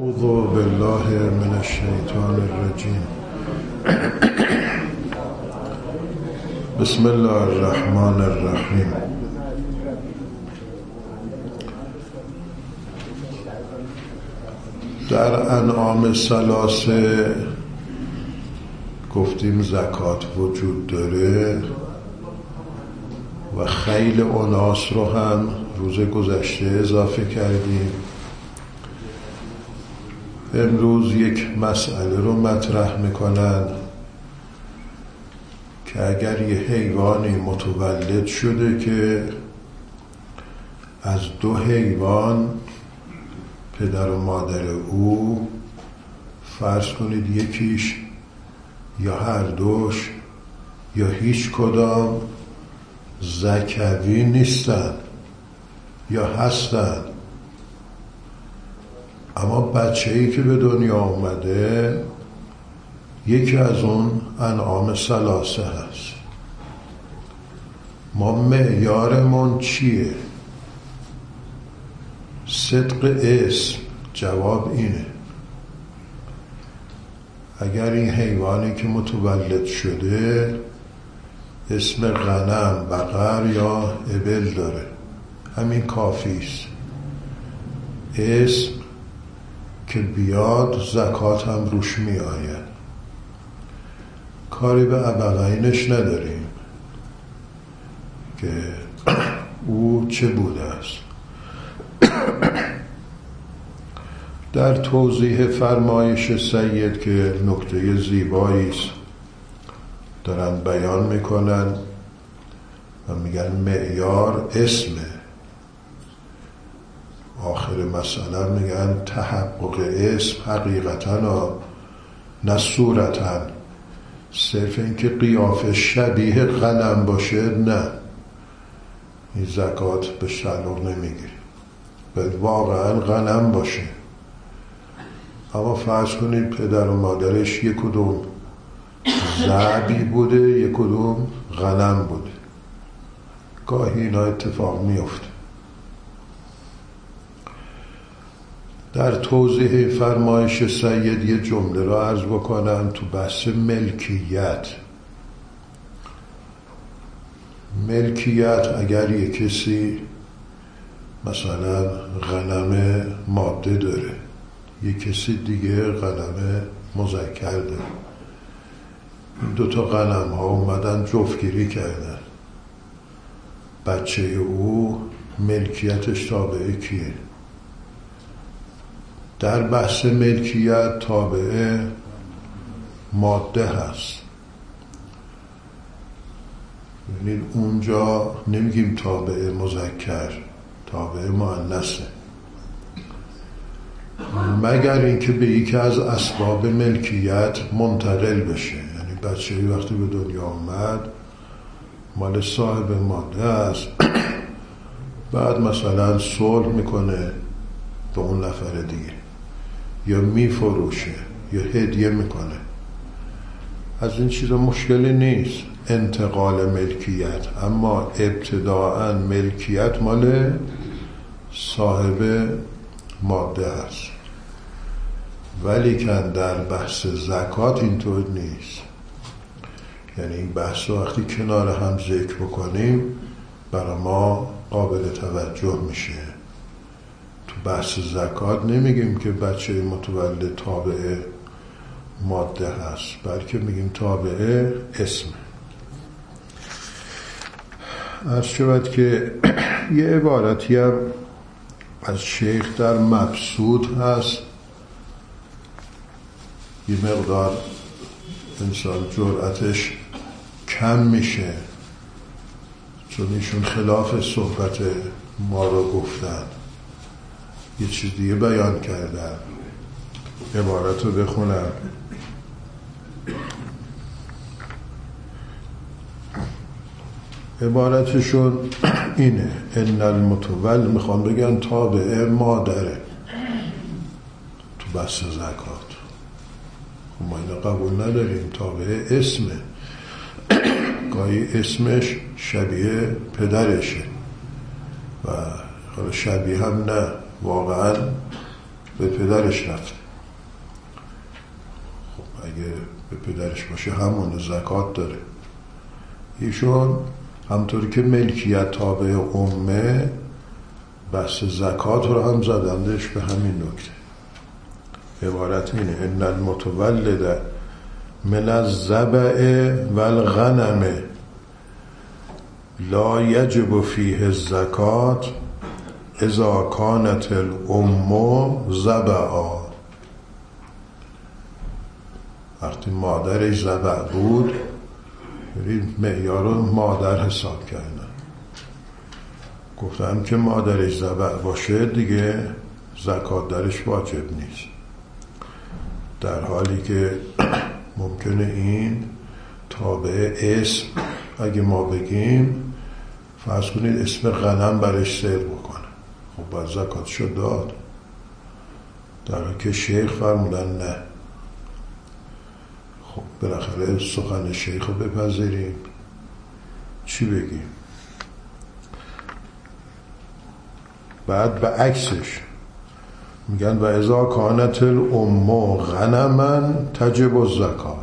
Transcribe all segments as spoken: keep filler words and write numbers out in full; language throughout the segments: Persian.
اعوذ بالله من الشیطان الرجیم. بسم الله الرحمن الرحیم. در انعام ثلاثه گفتیم زکات وجود داره و خیل اناس رو هم روز گذشته اضافه کردیم. امروز یک مسئله رو مطرح میکنن که اگر یه حیوانی متولد شده که از دو حیوان پدر و مادر او فرض کنید یکیش یا هر دوش یا هیچ کدام ذکوی نیستن یا هستن، اما بچه‌ای که به دنیا اومده یکی از اون انعام ثلاثه هست. ما معیارمون چیه؟ صدق اسم. جواب اینه اگر این حیوانی که متولد شده اسم غنم، بقر یا ابل داره، همین کافیست. اسم که بیاد زکات هم روش می آید. کاری به ابقینش نداریم که او چه بوده است. در توضیح فرمایش سید که نکته زیبایی است دارن بیان میکنن و میگن معیار اسمه. آخر مثلا میگن تحقق اسم حقیقتا نه صورتا، صرف اینکه قیافه شبیه غنم باشه نه، این زکات به شلوغ نمیگیری. باید واقعا غنم باشه. اما فرض کنید پدر و مادرش یک کدوم ذبی بوده یک کدوم غنم بوده، گاهی اینا اتفاق میفته. در توضیح فرمایش سید یه جمله را عرض بکنم تو بحث ملکیت. ملکیت اگر یه کسی مثلا غنم ماده داره، یه کسی دیگه غنم مذکر داره، این دوتا غنم ها اومدن جفتگیری کردن، بچه او ملکیتش تابع کیه؟ در بحث ملکیت تابع ماده هست. یعنی اونجا نمیگیم تابع مذکر، تابع مؤنثه، مگر اینکه به یکی از اسباب ملکیت منتقل بشه. یعنی بچه‌ای وقتی به دنیا آمد مال صاحب ماده است، بعد مثلا صلح میکنه به اون نفر دیگه یا میفروشه یا هدیه میکنه، از این چیزا مشکلی نیست انتقال ملکیت. اما ابتداءً ملکیت مال صاحب ماده است. ولی که در بحث زکات اینطور نیست. یعنی این بحث وقتی کنار هم ذکر بکنیم برای ما قابل توجه میشه. تو بحث زکات نمیگیم که بچه متولد تابع ماده هست، بلکه میگیم تابع اسم. عرض شود که یه عبارتی هم از شیخ در مبسوط هست، یه مقدار انسان جرأتش کم میشه چون ایشون خلاف صحبت ما رو گفتن، یه چیز دیگه بیان کردن. عبارت رو بخونم. عبارتشون اینه: ان المتولد، میخوام بگن تابع مادره تو بحث زکات. ما اینو قبول نداریم، تابع اسمه. گاهی اسمش شبیه پدرشه و شبیه هم نه، واقعا به پدرش رفته. خب اگه به پدرش باشه همون زکات داره. ایشون همطوری که ملکیت تابع امه، بحث زکات رو هم زدندش به همین نکته. عبارت اینه: ان المتولد من الضبع والغنم لا یجب فیه الزکات اذا کانت الام ضبعا. وقتی مادرش ضبع بود، معیار رو مادر حساب کردن، گفتم که مادرش ضبع باشه دیگه زکات درش واجب نیست، در حالی که ممکنه این تابع اسم، اگه ما بگیم فرض کنید اسم غنم برش سیر بکنه، خب باید زکاتشو داد، در حالی که شیخ فرمودن نه. خب بالاخره سخن شیخ رو بپذیریم، چی بگیم؟ بعد به عکسش میگن و اذا کانت الام غنما تجب الزکات،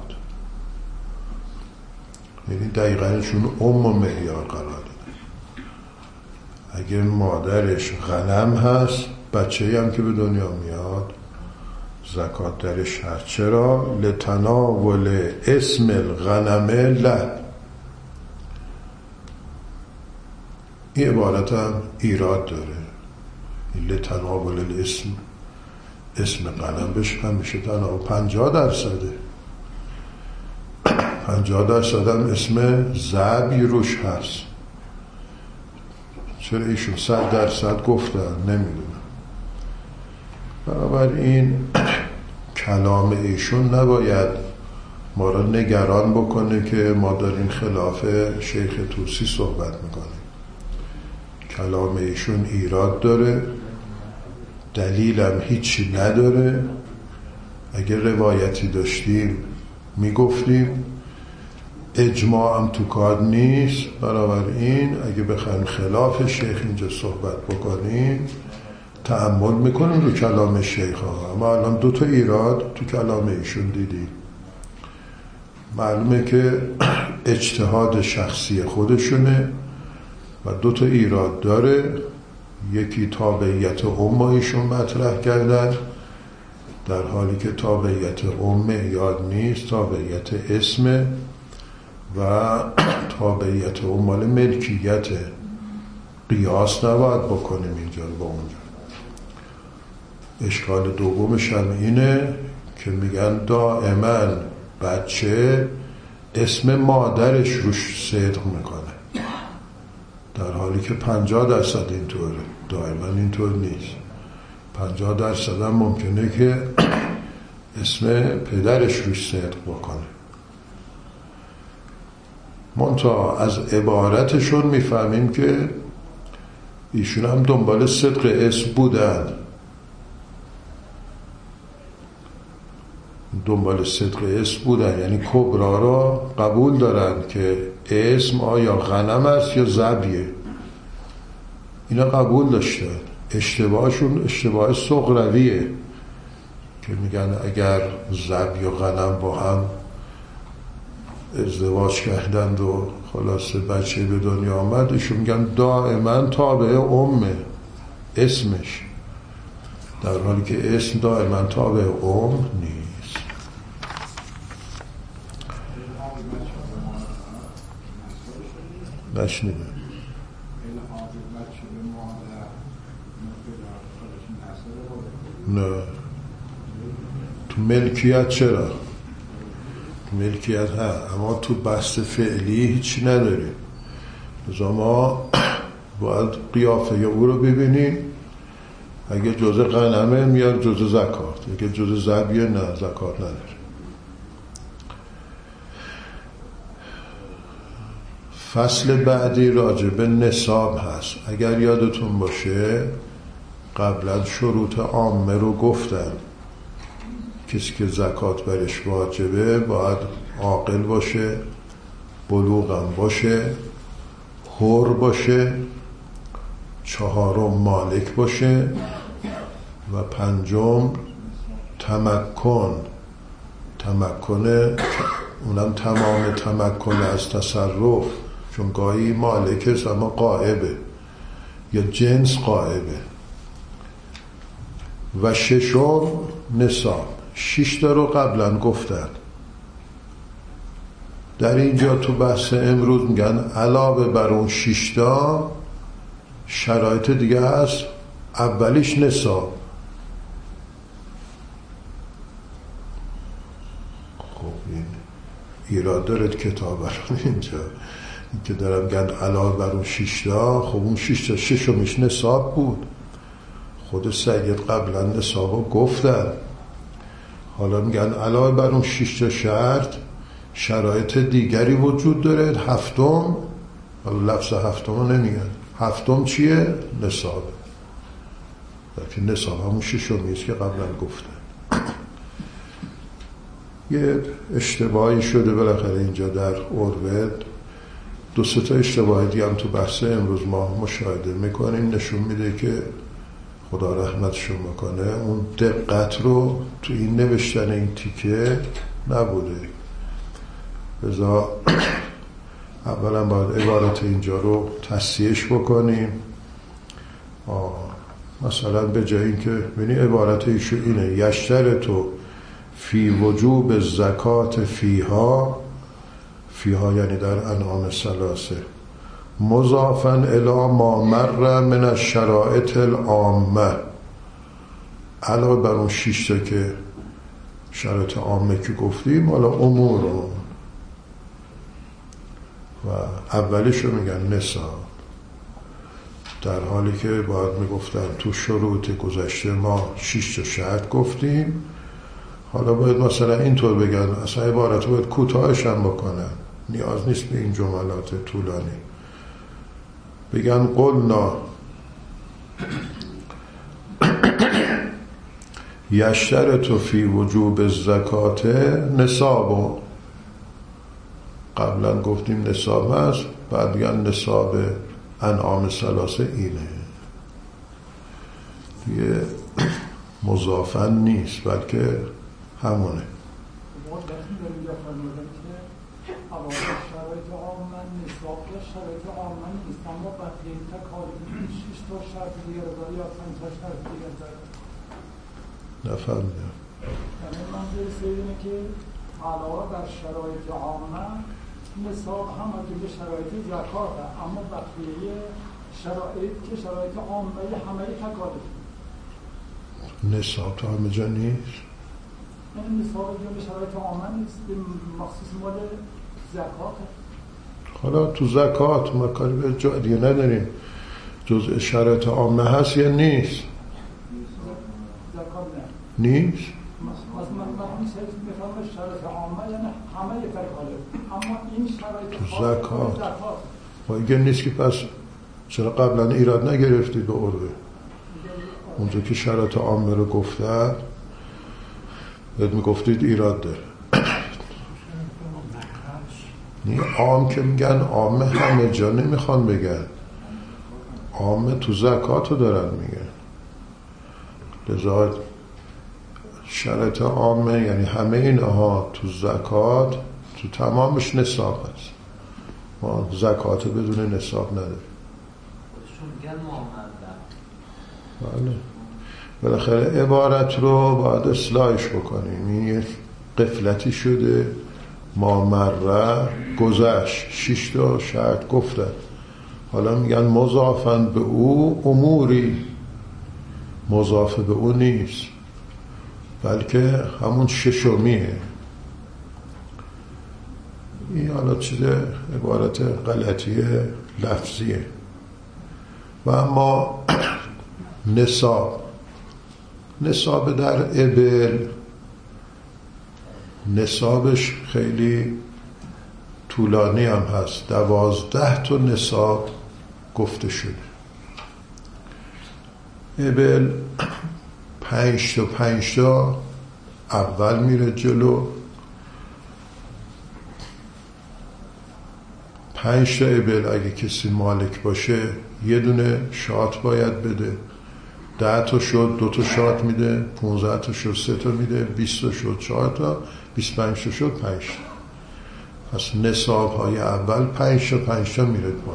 یعنی دقیقاً چون ام و معیار قرار داده. اگه مادرش غنم هست، بچه‌ای هم که به دنیا میاد زکات درش هست. چرا؟ لتناول اسم الغنم له. این عبارت هم ایراد داره. لتناول الاسم، اسم غنم بشه همیشه تنها پنجاه درصده، پنجاه درصد هم اسم ذبی روش هست. چرا ایشون صد درصد گفتن؟ نمیدونم. بنابراین کلام ایشون نباید ما را نگران بکنه که ما داریم خلاف شیخ طوسی صحبت میکنیم. کلام ایشون ایراد داره، دلیلم هیچی نداره. اگر روایتی داشتیم میگفتیم، اجماع هم تو کار نیست. بنابراین اگه بخوایم خلاف شیخ اینجا صحبت بکنیم تأمل میکنیم رو کلام شیخ ها. اما الان دو تا ایراد تو کلام ایشون دیدیم. معلومه که اجتهاد شخصی خودشونه و دو تا ایراد داره. یکی تابعیت ام ایشون مطرح کردن، در حالی که تابعیت ام یاد نیست، تابعیت اسمه و تابعیت ام مال ملکیت. قیاس نباید بکنیم اینجا رو با اونجا. اشکال دومش هم اینه که میگن دائما بچه اسم مادرش روش صدق میکنه، در حالی که پنجاه درصد اینطوره. دائما اینطور نیست. پنجاه درصد هم ممکنه که اسم پدرش روش صدق بکنه. منتها از عبارتشون میفهمیم که ایشون هم دنبال صدق اسم بودن، دنبال صدق اسم بودن، یعنی کبرا را قبول دارن که اسم آیا غنم است یا ذبیه. اینا قبول داشتن. اشتباهشون اشتباه صغرویه که میگن اگر ذبی و غنم با هم ازدواج کردند و خلاصه بچه به دنیا آمد، ایشون میگن دائما تابع امه اسمش، در حالی که اسم دائما تابع ام نیست. نشنیدم. نه تو ملکیت چرا؟ تو ملکیت ها، اما تو بحث فعلی هیچی نداریم. لذا ما باید قیافه او رو ببینیم. اگه جزء غنمه میاد جزء زکات، اگه جزء ذبیه نه زکات نداره. فصل بعدی راجع به نصاب هست. اگر یادتون باشه قبلا شروط عامه رو گفتن. کسی که زکات برش واجبه باید عاقل باشه، بلوغم باشه، حر باشه، چهارم مالک باشه و پنجم تمکن. تمکن اونم تمام تمکن از تصرف، چون گاهی مالک است اما غائبه یا جنس غائبه. و ششم نصاب. شش تا رو قبلا گفتن، در اینجا تو بحث امروز میگن علاوه بر اون شش تا شرایط دیگه هست. اولیش نصاب. خب این ایراد دارد کتاب رو اینجا این که دارم میگن علاوه بر اون شش تا، خب اون شش تا ششمیش نصاب بود. خود سید قبلا نصابو گفتن، حالا میگن علاوه بر اون شش تا شرط شرایط دیگری وجود داره. هفتم، حالا لفظ هفتم رو نمیگن، هفتم چیه؟ نصاب. لیکن نصاب همون ششمیست که قبلا گفتن. یه اشتباهی شده بالاخره اینجا در اورود. دو سه تا اشتباهی دیگه هم تو بحث امروز ما مشاهده میکنیم، نشون میده که خدا رحمتشون بکنه اون دقت رو تو این نوشتن این تیکه نبوده. لذا اولا باید عبارت اینجا رو تصحیحش بکنیم. آه. مثلا به جای این که ببینی عبارت ایشو اینه: یشترطو فی وجوب زکات فیها، فیها یعنی در انعام ثلاثه، مضافاً الی ما مر من الشرائط العامه. علاوه بر اون شش تا که شرایط عامه که گفتیم، حالا امور رو و اولیش رو میگن نصاب، در حالی که باید میگفتن تو شروط گذشته ما شش تا شرط گفتیم. حالا باید مثلا اینطور بگن، اصلا عبارت باید کوتاهش هم بکنن، نیاز نیست به این جملات طولانی. بگن قلنا یشترط فی وجوب الزکات نصاب. قبلا گفتیم نصاب هست، بعد بگن نصاب انعام ثلاثه اینه. دیگه مضافن نیست بلکه همونه. شرایط عامه نصاب یا شرایط عامه نیست، اما بقیه تکالیف شش تا شرط دیگر داره یا پنج تا شرط دیگر داره. نفهمیدم. یعنی من برسه اینه که علاوه بر شرایط عامه نصاب هم از جمله شرایط زکات، اما بقیه شرایط که شرایط عامه همه تکالیف. نصاب تو همه جا نیست؟ یعنی نصاب جمله شرایط عامه نیست، به مخصوص مال زکات. حالا تو زکات ما کاری به جا دیگه نداریم، جزء شرایط عامه هست یا نیست؟ زکات نه نیست؟ مثلا من میفهمم شرایط عامه یعنی همه تکالیف، اما این شرایط تو زکات با اگه نیست که پس چرا قبلا ایراد نگرفتید به عروه؟ اونجا که شرایط عامه رو گفتن بهت میگفتید ایراد داره. نه عام که میگن عامه همه جا نمیخوان بگن، عامه تو زکات رو دارن میگن. لذا شرایط عامه یعنی همه اینها تو زکات، تو تمامش نصاب هست. ما زکات بدون نصاب نداریم. بله. بالاخره عبارت رو باید اصلاحش بکنیم. این یک قفلتی شده، ما مره گذشت، شش تا شرط گفتن، حالا میگن مضافن به او اموری. مضاف به او نیست بلکه همون ششمیه. این حالا چیزه عبارت غلطیه لفظیه. و اما نصاب، نصاب در ابل نصابش خیلی طولانی هم هست، دوازده تا نصاب گفته شده. ابل پنج تا پنج تا اول میره جلو، پنج تا ابل اگه کسی مالک باشه یه دونه شات باید بده، ده تا شد دو تا شات میده، پونزده تا شد سه تا میده، بیست تا شد چهار تا، بیست و پنج تا شد پنج تا. پس نصاب های اول پنج تا پنج تا میره بالا.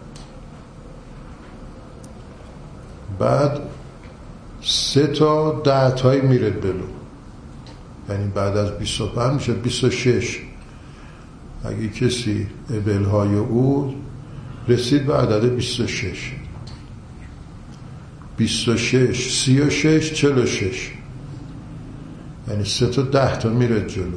بعد سه تا ده تایی میره بلو، یعنی بعد از بیست و پنج میشه بیست و شش. اگه کسی ابل های او رسید به عدد بیست و شش، بیست و شش، سی و شش، چهل و شش، یعنی سه تا ده تا میره جلو.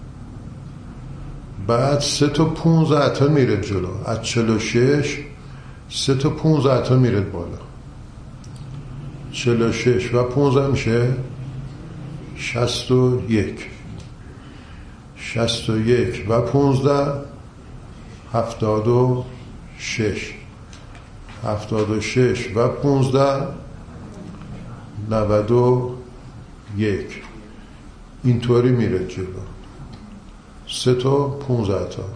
بعد سه تا پونزده تا میره جلو، از چهل و شش سه تا پونزده تا میره بالا. چهل و شش و پونزده میشه شصت و یک، شصت و یک و پونزده هفتاد و شش، هفتاد و شش و پونزده نود و یک. اینطوری میره جلو، سه تا پونزده تا.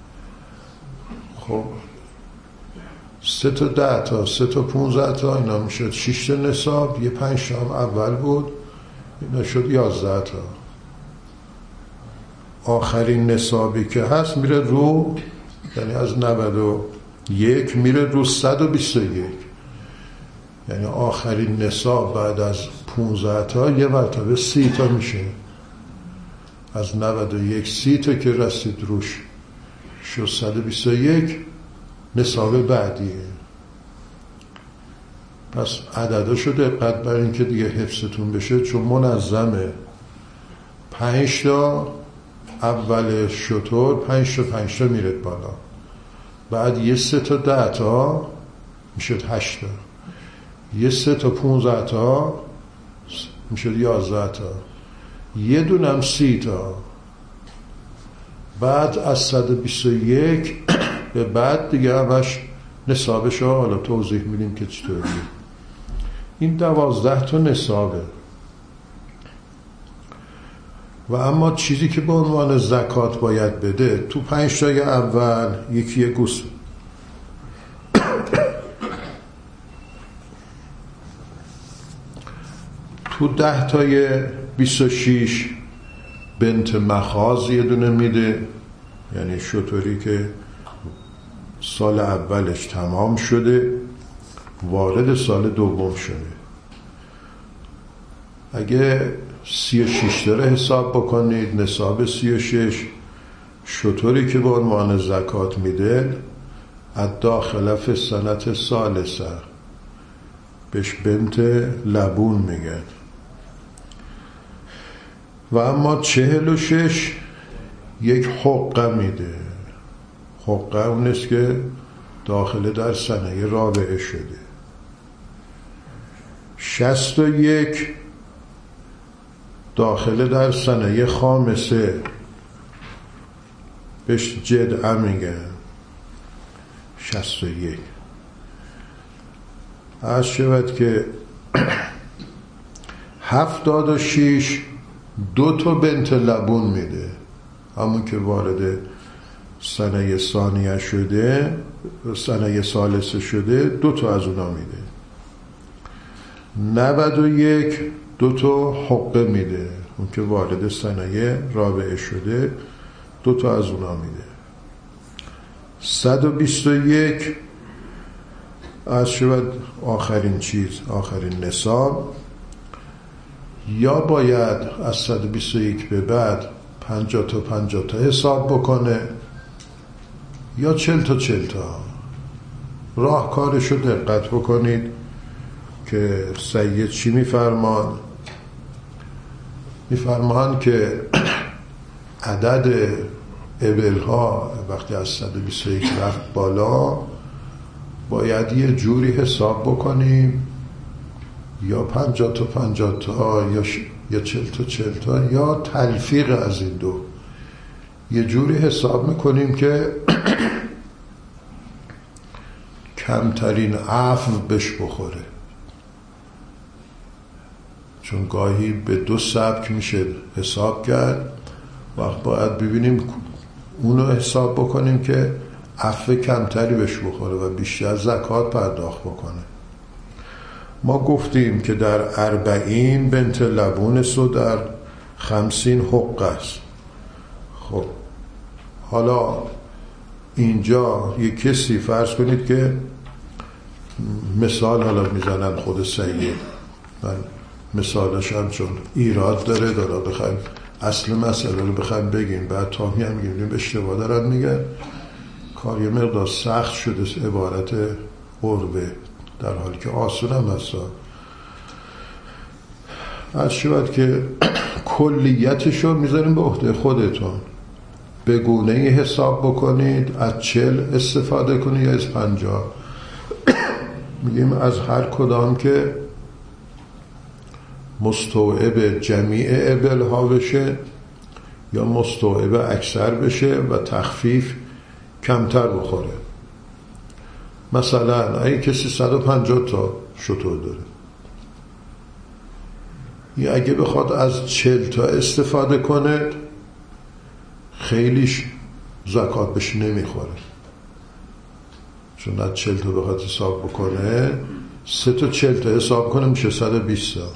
خب سه تا ده تا، سه تا پونزده تا، اینا میشد شش تا نصاب. یه پنج تا هم اول بود، اینا شد یازده تا. آخرین نصابی که هست میره رو، یعنی از نود و یک میره رو صد و بیست و یک، یعنی آخرین نصاب بعد از پونزده تا یه مرتبه سی تا میشه. از نود و یک سی تا که رسید روش شد صد و بیست و یک، نصاب بعدیه. پس عدداشو دقت برای اینکه دیگه حفظتون بشه، چون منظمه. پنج تا اول شطور، پنج تا پنج تا میره بالا. بعد یه سه تا ده تا میشد هشت تا، یه سه تا پونزده تا میشد یازده تا، یه دونم سی تا. بعد از صد و بیست و یک به بعد دیگه همش نصابش ها، حالا توضیح میدیم که چطوری. این دوازده تا نصابه. و اما چیزی که به عنوان زکات باید بده، تو پنج تای اول یکی یه گوس، تو ده تای بیست و شش بنت مخاض یه دونه میده، یعنی شطوری که سال اولش تمام شده وارد سال دوم شده. اگه سی و شش داره حساب بکنید، نصاب سی و شش شطوری که به عنوان زکات میده، از داخل سنت ثالثه بهش بنت لبون میگن. و اما چهل و شش یک حقه میده. حقه اونست که داخل در سنه رابعه شده. شصت و یک داخل در سنه خامسه بهش جدعه میگن. شصت و یک عرض شود که هفتاد و شیش دو تا بنت لبون میده، همون که وارد سنه ثانیه شده، سنه ثالثه شده، دو تا از اونا میده. نود و یک دو تا حقه میده، اون که وارد سنه رابعه شده، دو تا از اونا میده. صد و بیست و یک از شود آخرین چیز، آخرین نصاب، یا باید از صد و بیست و یک به بعد پنجاه تا پنجاه تا حساب بکنه، یا چهل تا چهل تا. راهکارشو دقت بکنید که سید چی میفرمان. میفرمان که عدد ابل ها وقتی از صد و بیست و یک رفت بالا باید یه جوری حساب بکنیم، یا پنجاه تا پنجاه تا یا ش... یا چهل تا چهل تا، یا تلفیق از این دو. یه جوری حساب میکنیم که کمترین عفو بش بخوره، چون گاهی به دو سبک میشه حساب کرد. وقت باید ببینیم اونو حساب بکنیم که عفو کمتری بهش بخوره و بیشتر زکات پرداخت بکنه. ما گفتیم که در اربعین بنت لبونس و در خمسین حق است. خب حالا اینجا یک کسی فرض کنید که مثال حالا میزنن خود سید، من مثالش هم چون ایراد داره داره بخوایم اصل مسئله رو بخوایم بگیم بعد تامی هم میگیم اشتباه دارن میگن، کار یه مقدار سخت شده عبارت قربه در حالی که آسون هم هستا. از شود که کلیتش رو میذاریم به عهده خودتون، به گونه ای حساب بکنید، از چل استفاده کنید یا از پنجاه. میگیم از هر کدام که مستوعب جمیع ابل ها بشه یا مستوعب اکثر بشه و تخفیف کمتر بخوره. مثلا اگه کسی صد و پنجاه تا شتر داره یا اگه بخواد از چل تا استفاده کنه خیلیش زکات بهش نمیخوره، چون از چل تا بخواد حساب بکنه سه تا چل تا حساب کنه میشه صد و بیست تا.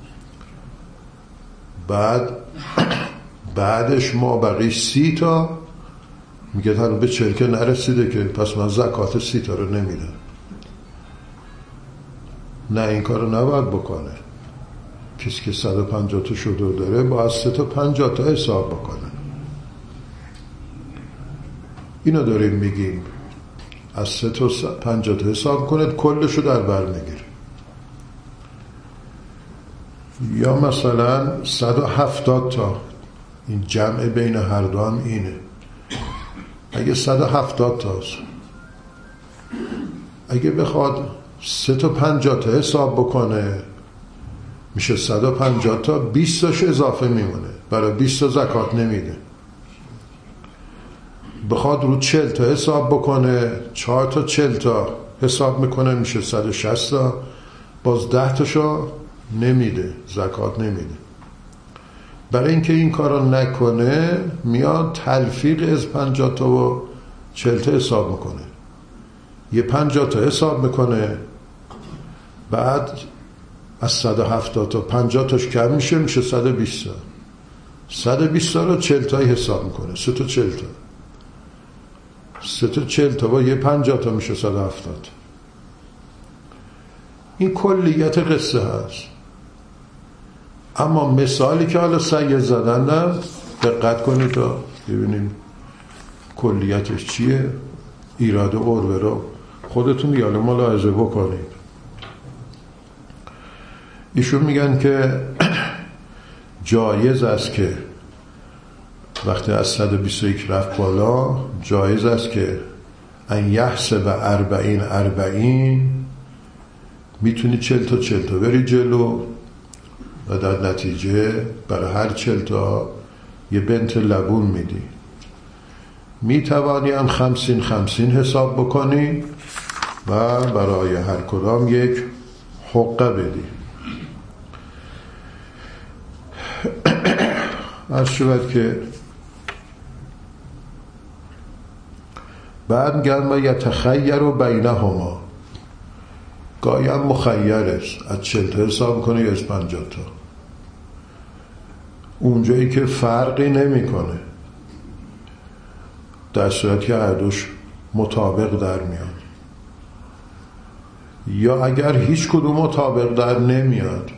بعد بعدش ما بقیش سی تا میگه تا به چل که نرسیده که پس من زکات سی تا رو نمیدم. نه این کار رو نباید بکنه. کسی که صد و پنجاه تا شتر داره باید سه تا پنجاه تا حساب بکنه. اینو داریم میگیم از سه تا پنجاه تا حساب کنید کلشو در بر میگیره. یا مثلا صد و هفتاد تا، این جمع بین هر دو هم اینه. اگه صد و هفتاد تاست اگه بخواد سه تا پنجاه تا حساب بکنه میشه صد و پنجاه تا، بیست تاش اضافه میمونه، برای بیست تا زکات نمیده. بخواد رو چل تا حساب بکنه چهار تا چل تا حساب میکنه میشه صد و شصت تا، باز ده تاشو نمیده، زکات نمیده. برای اینکه این کارو نکنه میاد تلفیق از پنجاه تا و چل تا حساب میکنه، یه پنجاه تا حساب میکنه، بعد از صد و هفتاد تا پنجاه تاش کم میشه میشه صد و بیست تا، صد و بیست تا رو چل تایی حساب میکنه، سه تا چل تا، سه تا چل تا با یه پنجاه تا میشه صد و هفتاد. این کلیت قصه هست. اما مثالی که حالا سید زدن دقت کنید تا ببینیم کلیتش چیه. ایراد و عربه رو خودتون یالا ملاحظه بکنید. ایشون میگن که جایز است که وقتی از صد و بیست و یک رفت بالا جایز است که ان یحسب اربعین اربعین، میتونی چل تا چل تا بری جلو و در نتیجه برای هر چل تا یه بنت لبون میدی. میتوانی هم خمسین خمسین حساب بکنی و برای هر کدام یک حقه بدی. عرض شود که بعد میگن ما یتخیر و بینهما، گاهی هم مخیر است، از چل تا حساب کنه یا از پنجاه تا، اونجایی که فرقی نمی کنه در صورت که هر دوش مطابق در میاد، یا اگر هیچ کدوم مطابق در نمیاد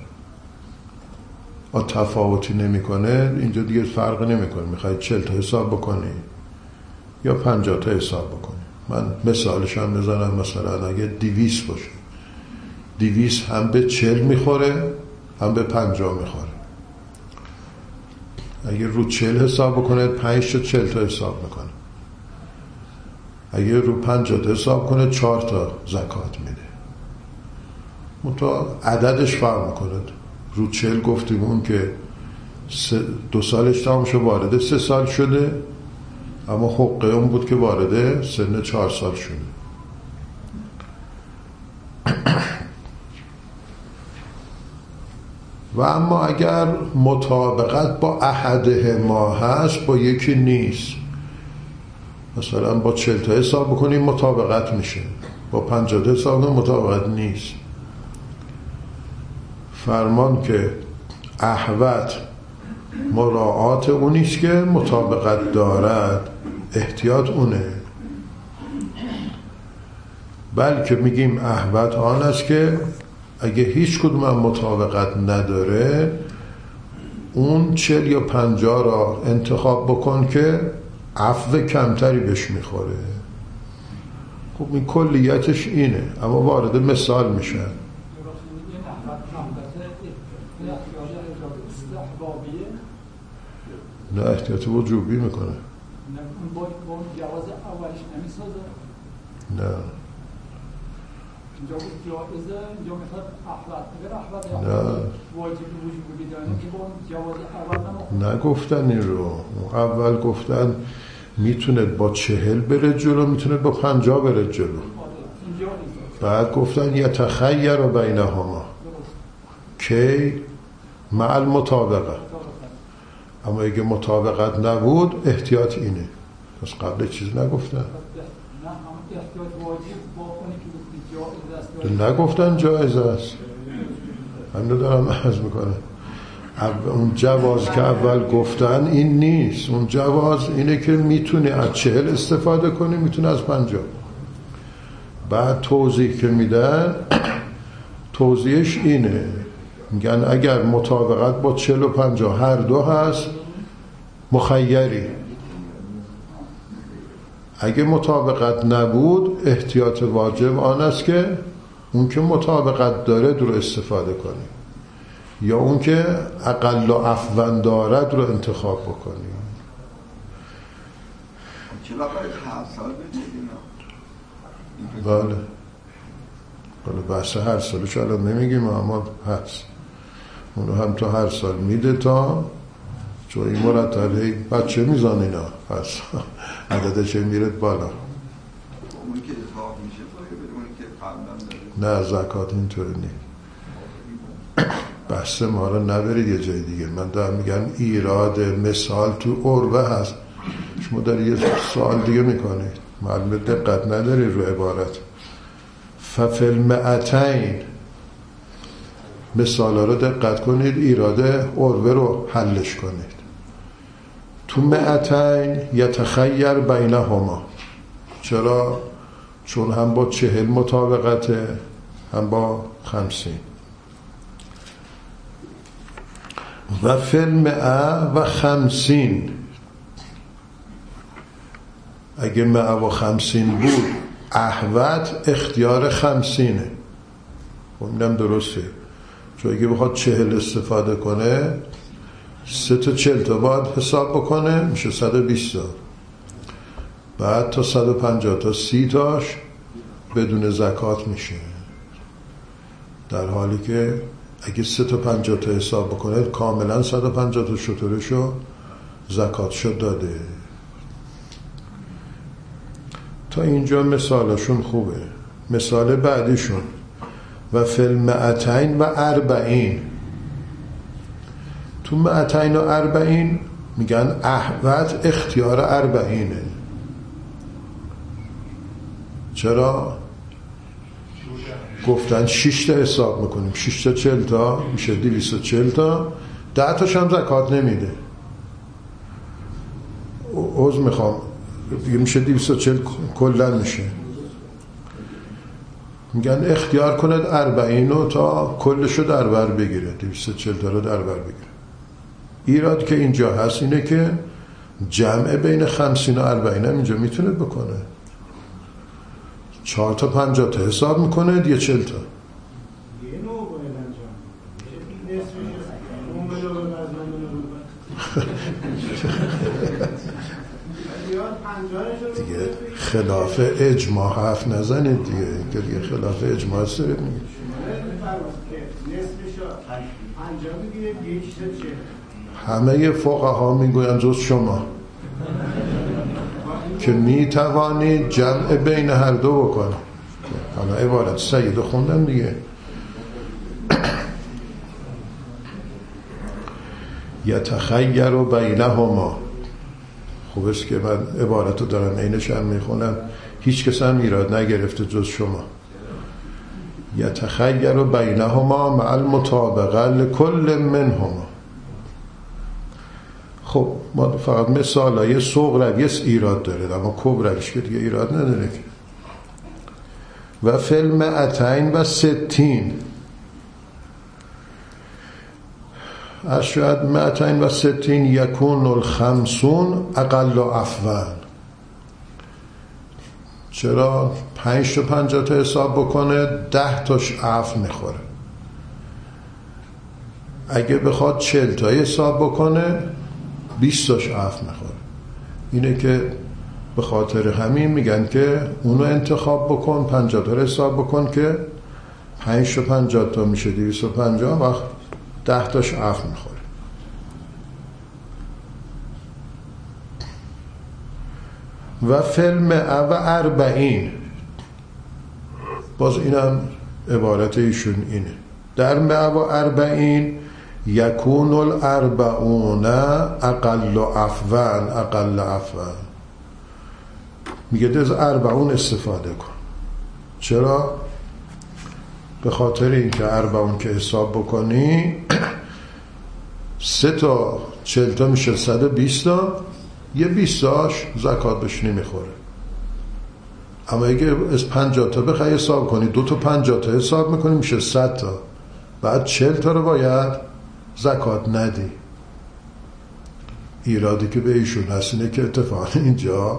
و تفاوتی نمی کنه اینجا دیگه فرق نمی کنه، میخواید چل تا حساب بکنی یا پنجاه تا حساب بکنی. من مثالش هم بزنم، مثلا اگه دیویس باشه، دیویس هم به چل میخوره هم به پنجاه میخوره. اگه رو چل حساب بکنه پنج تا چل تا حساب میکنه، اگه رو پنجاه تا حساب کنه چهار تا زکات میده. منتها عددش فرق میکنه. رو چل گفتیم اون که دو سالش تمام شد وارد سه سال شده، اما حقه اون بود که وارد سن چهار سال شده. و اما اگر مطابقت با احده ما هست با یکی نیست، مثلا با چل تا حساب بکنیم مطابقت میشه، با پنجاه تا حساب کنیم مطابقت نیست. فرمان که احوط مراعات اونیست که مطابقت دارد، احتیاط اونه. بلکه میگیم احوط آن است که اگه هیچ کدوم هم مطابقت نداره، اون چل یا پنجاه را انتخاب بکن که عفو کمتری بهش میخوره. خب این کلیتش اینه، اما وارد مثال میشن. نه احتیاط وجوبی میکنه. نه با جواز اولش نمیسازه. نه اینجا جایزه، اینجا مثلا احوط اگر احوط نه واجب وجوبی داره که با جواز اول نمیخوره. نگفتن این رو. اول گفتن میتونه با چهل بره جلو، میتونه با پنجاه بره جلو. بعد گفتن یتخیر بینهما کی مع المطابقه. اما اگه مطابقت نبود احتیاط اینه. پس قبل چیز نگفتن. نگفتن جایز است. همینو دارم عرض میکنه. اون جواز که اول گفتن این نیست. اون جواز اینه که میتونه از چهل استفاده کنی، میتونه از پنجاه. بعد توضیح که میدن، توضیحش اینه، میگن اگر مطابقت با چهل و پنجاه هر دو هست مخیری. اگه مطابقت نبود احتیاط واجب آن است که اون که مطابقت داره رو استفاده کنی، یا اون که اقل و افون دارد رو انتخاب بکنی. چه وقت هر سال بچید بله بله بحث هر سالش الان نمیگیم، اما هست. اونو هم تا هر سال میده، تا چون این مرتبه بچه میزان اینا هست عدده چه میرد بالا. اونی که اضافه میشه باید اونی که قبلا داره. نه زکات اینطوری نیست. بحث ما رو نبرید یه جای دیگه. من دارم میگم ایراد مثال تو عربه هست، شما داری یه سوال دیگه میکنید، معلومه دقت نداری رو عبارت. ففل مئتین مثال رو دقت کنید، ایراد عربه رو حلش کنید. تو مئتین یتخیر بینهما. چرا؟ چون هم با چهل مطابقته هم با خمسین. و فلمعه و خمسین، اگه معه و خمسین بود احوط اختیار خمسینه. خب اینم درسته، چون اگه بخواد چهل استفاده کنه سه تا چهل تا باید حساب بکنه، میشه صد و بیست تا. بعد تا صد و پنجاه تا سی تاش بدون زکات میشه، در حالی که اگه سه تا پنجاه تا حساب بکنه کاملا صد و پنجاه تا شترشو زکات شد داده. تا اینجا مثالشون خوبه. مثال بعدیشون و فل مئتین و اربعین. تو مئتین و اربعین میگن احوط اختیار اربعینه. چرا؟ گفتن شش تا حساب میکنیم، شش تا چهل تا میشه دویست و چهل تا، ده تاش هم زکات نمیده. عوض میخوام میشه دویست و چهل کلن میشه. میگن اختیار کند اربعین رو تا کلشو در بر بگیره، دویست و چهل تا رو در بر بگیره. ایراد که اینجا هست اینه که جمع بین خمسین و اربعین هم اینجا میتونه بکنه. چهار تا پنجاه تا حساب میکنه، یه چهل تا. دیگه خلاف اجماع حرف نزنید دیگه، که دیگه خلاف اجماع سرت میگه. همه فقها میگوین جز شما که میتوانید جمع بین هر دو بکنید. حالا عبارت سید خوندم دیگه. یتخیر بینهما. خوب است که من عبارت رو دارم اینش هم میخونم، هیچ کس هم ایراد نگرفته جز شما. یتخیر بینهما مع المطابقه لکل منهما. خب ما فقط مثال های صغروی ایراد داره، اما کبرش که دیگه ایراد نداره که. و فیلم اتین و ستین اشهد مئتین و ستین یکون الخمسون اقل عفوا. چرا پنج تا پنجاه تا حساب بکنه ده تاش عفو میخوره. اگه بخواد چهل تا حساب بکنه بیست تاش عفو میخوره. اینه که به خاطر همین میگن که اونو انتخاب بکن، پنجاه تا حساب بکن که پنج تا پنجاه تا میشه دویست و پنجاه، وقت ده تاش عفو میخوره. و فیلم و اربعین، باز اینم عبارت ایشون اینه، در مع و اربعین یکون الاربعون اقل عفوا اقل عفوا. میگه از اربعون استفاده کن. چرا؟ به خاطر اینکه اربعون که حساب بکنی سه تا چهل تا میشه صد و بیست تا، یه بیست تاش زکات بهش نمیخوره. اما اگه از پنجاه تا بخوای حساب کنی، دو تا پنجاه تا حساب میکنی میشه صد تا، بعد چهل تا رو باید زکات ندی. ایرادی که به ایشون هست اینه که اتفاقا اینجا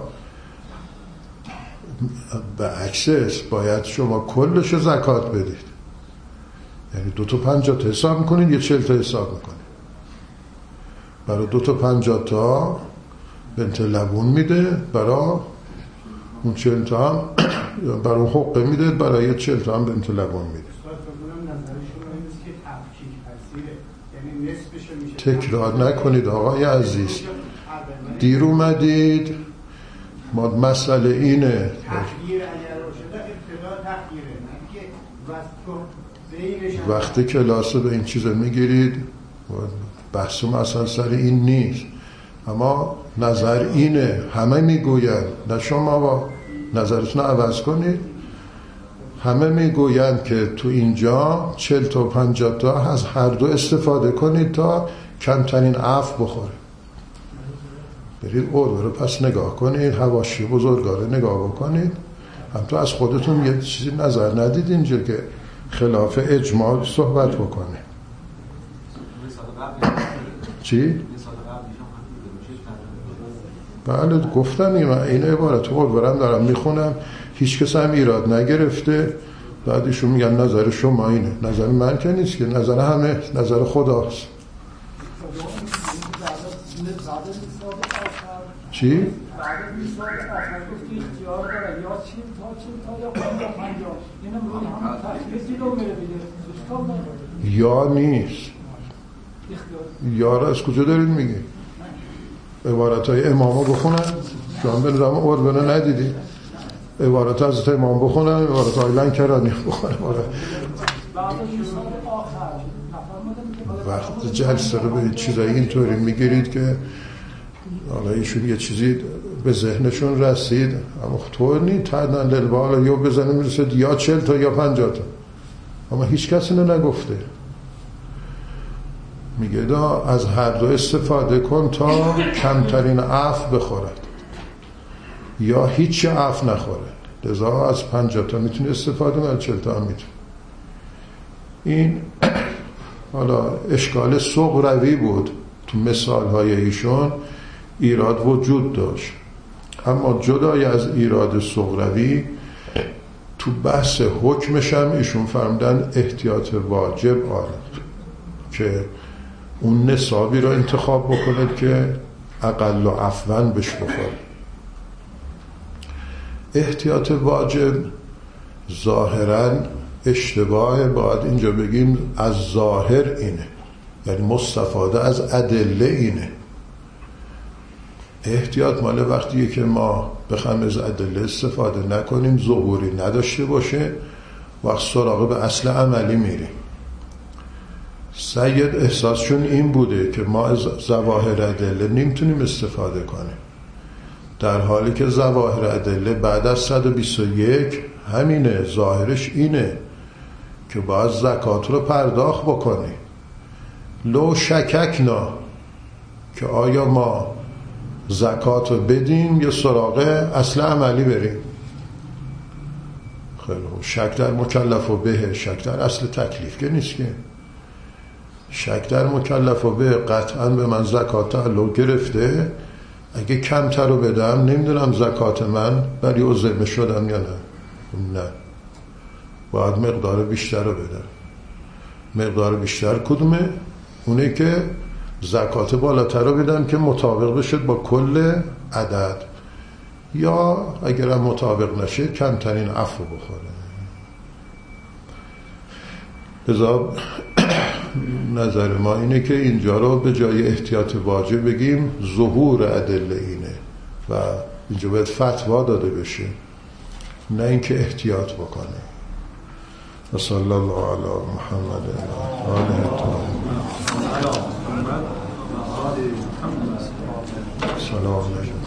به عکسش باید شما کلش زکات بدید. یعنی دو تا پنجاه تا حساب میکنید، یه چهل تا حساب میکنید. برای دو تا پنجاه تا بنت لبون میده، برای اون چهل تا هم برای اون حقه میده، برای چهل تا هم بنت لبون میده. تکرار نکنید آقای عزیز، دیر اومدید. ما مسئله اینه وقتی کلاس به این چیزا میگیرید، بحث مسئله سر این نیست، اما نظر اینه، همه میگوین، نه شما با نظرتون عوض کنید، همه میگوین که تو اینجا چهل تا و پنجاه تا از هر دو استفاده کنید تا کمترین عفو بخوره. برید اول رو پس نگاه کنید، حواشی بزرگاره نگاه بکنید، هم تو از خودتون یه چیزی نظر ندید اینجا که خلاف اجماع صحبت بکنه. چی؟ بله گفتم این این عبارت رو برم دارم میخونم، هیچ کس هم ایراد نگرفته. بعدشون میگن نظر شما اینه، نظر من که نیست که، نظر همه، نظر خداست. چی؟ یا نیست. یا را از کجا دارید میگی؟ عبارت های امامو بخونن، شما به نظام اردوانه ندیدی؟ عبارت های حضرت امام بخونن، عبارت های لنکرانی بخونن. وقت جلسه رو به چیزایی اینطوری میگیرید که حالا ایشون یه چیزی به ذهنشون رسید، اما طور نیست تردن دلبال یا بزنه میرسید یا چل تا یا پنجاه تا، اما هیچ کسی اینو نگفته. میگه دا از هر دو استفاده کن تا کمترین عفو بخورد یا هیچ عفو نخوره. لذا از پنجاه تا میتونی استفاده کنی، چل تا هم میتونی. این حالا اشکال صغروی بود، تو مثال های ایشون ایراد وجود داشت، اما جدای از ایراد صغروی تو بحث حکمش هم ایشون فرمودن احتیاط واجب آره، که اون نصابی رو انتخاب بکنید که اقل و عفواً بهش بخوره. احتیاط واجب ظاهراً اشتباه، باید اینجا بگیم از ظاهر اینه، یعنی مستفاده از ادله اینه. احتیاط مال وقتیه که ما بخوایم از ادله استفاده نکنیم، ظهوری نداشته باشه، وقت سراغ به اصل عملی میریم. سید احساسشون این بوده که ما از ظواهر ادله نمیتونیم استفاده کنیم، در حالی که ظواهر ادله بعد از صد و بیست و یک همینه، ظاهرش اینه که باید زکات رو پرداخت بکنی. لو شککنا که آیا ما زکات رو بدیم یا سراغ اصل عملی بریم. خیلی خوب، شک در مکلف و به، شک در اصل تکلیف که نیست که. شک در مکلف و به قطعا به من زکات تعلق گرفته، اگه کمتر رو بدم نمیدونم زکات من بری عزمه شدم یا نه. نه، باید مقدار بیشتر رو بدم. مقدار بیشتر کدومه؟ اونه که زکات بالاتر رو بدم که مطابق بشه با کل عدد، یا اگرم مطابق نشه کمترین عفو بخوره. لذا نظر ما اینه که اینجا رو به جای احتیاط واجب بگیم ظهور ادله اینه و اینجا باید فتوا داده بشه، نه اینکه احتیاط بکنه. و صلی الله علی محمد و آله الطاهرین. سلام علیکم.